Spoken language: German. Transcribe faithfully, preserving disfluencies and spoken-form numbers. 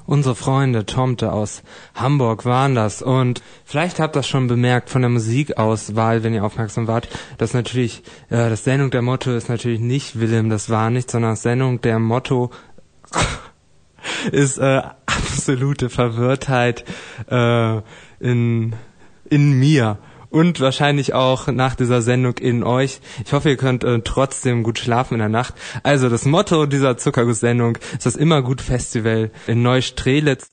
Unsere Freunde Tomte aus Hamburg waren das. Und vielleicht habt ihr das schon bemerkt von der Musikauswahl, wenn ihr aufmerksam wart, dass natürlich äh, das Sendung der Motto ist natürlich nicht Willem, das war nicht, sondern das Sendung der Motto ist äh, absolute Verwirrtheit äh, in in mir. Und wahrscheinlich auch nach dieser Sendung in euch. Ich hoffe, ihr könnt äh, trotzdem gut schlafen in der Nacht. Also das Motto dieser Zuckerguss-Sendung ist das Immergut-Festival in Neustrelitz.